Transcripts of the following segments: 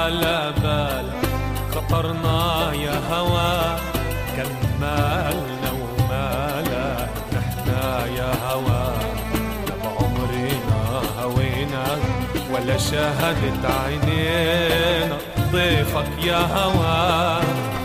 على بالك خطرنا يا هوا، كان مالنا ومالك نحنا يا هوا، لا بعمرنا هوينا ولا شاهدت عينينا ضيفك يا هوا.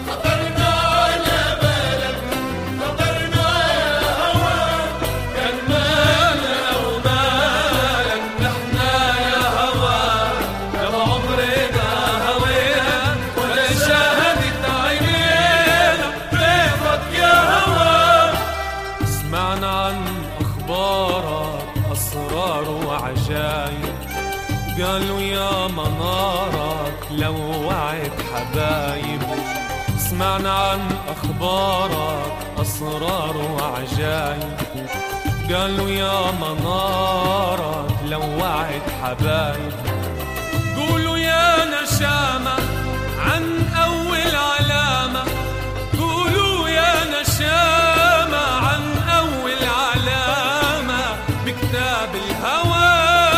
قالوا يا منارك لوعت حبايب، سمعنا عن أخبارك أسرار وعجايب. قالوا يا منارك لوعت حبايب، قولوا يا نشامة عن أول علامة، قولوا يا نشامة عن أول علامة بكتاب الهوى.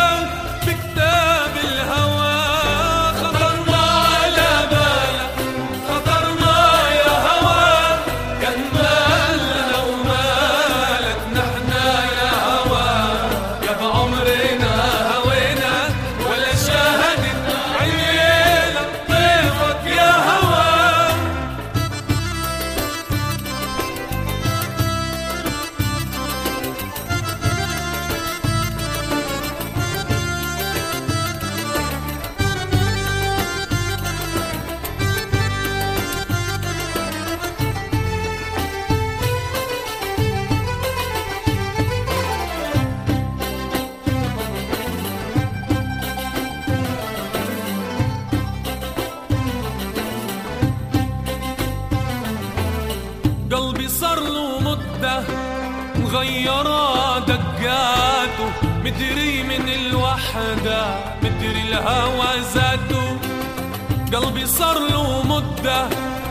قلبي صار له مدة مغيرة دقاته، مدري من الوحدة مدري الهوى ذاته. قلبي صار له مدة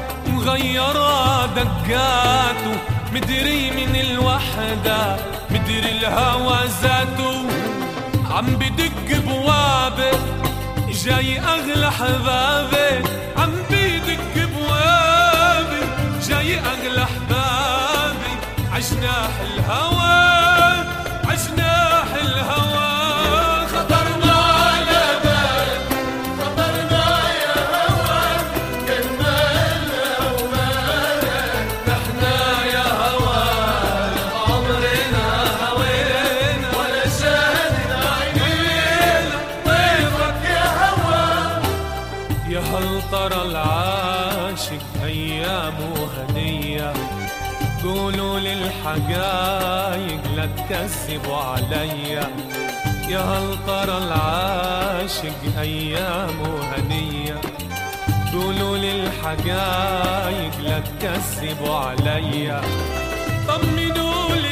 مغيرة دقاته، مدري من الوحدة مدري الهوى ذاته. عم بدق بوابه جاي أغلى حبابي، عم بدق بوابي جاي أغلى أحبابي، عجناح الهوى عجناح الهوى. خطرنا على بالك خطرنا يا هوى، كان مالنا ومالك نحنا يا هوى، لا عمرنا هوينا ولا شاهدنا عينينا ضيفك يا هوى. يا هل ترى العاشق أيامه هنية، قولوا للحقايق لا تكذبوا عليا. يا هل ترى العاشق أيامه هنية، قولوا للحقايق لا تكذبوا عليا. طمنوا